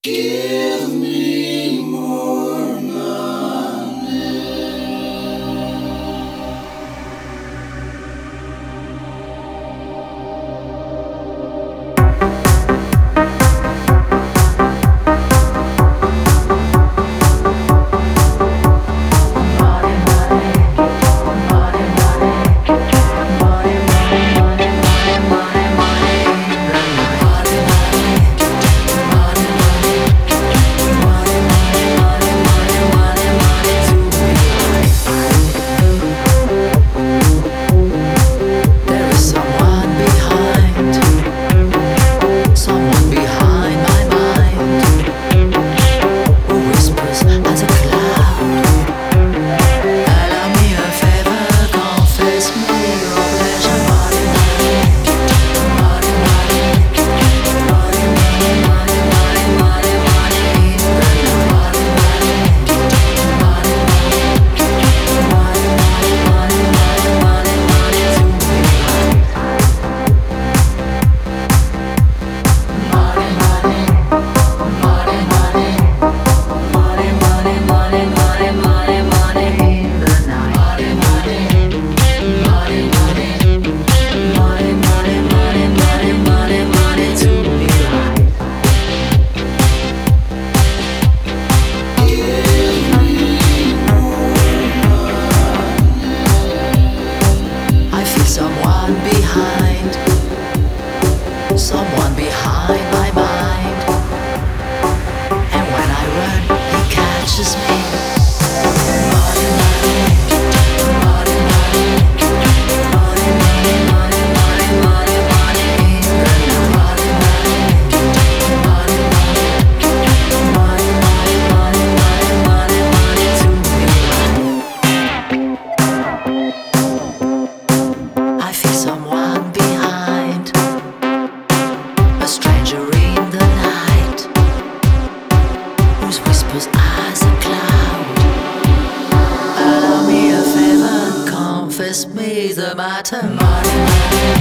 Give me more money. Someone behind my mind, and when I run, he catches me. Money, money, money, money, money, money, money, money, money, money, I feel someone behind. A stranger in the night, whose whispers as a cloud. Allow me a favor, confess me the matter. Money, money.